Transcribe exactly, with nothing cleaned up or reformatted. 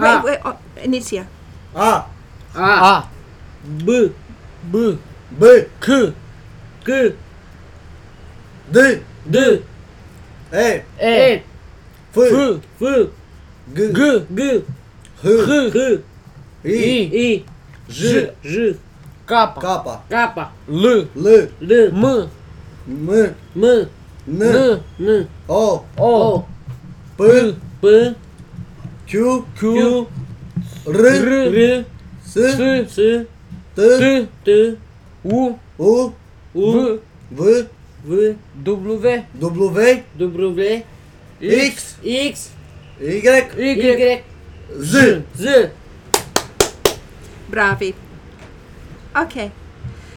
Wait, wait, oh, inizia. A, A. A. B. B. B, C. C. D, D. E, E. F, F. F. G, G. G. H, H. H. I, I. J. J. K. K, K. L. L, L. M. M, M. N, N. N. O, O. P, P. Q, Q. R, R. R. S, S. S. T, T. T. U. U, U. V, V. W. W, W. X, X. Y, Y. Z. Z. Bravi. Ok.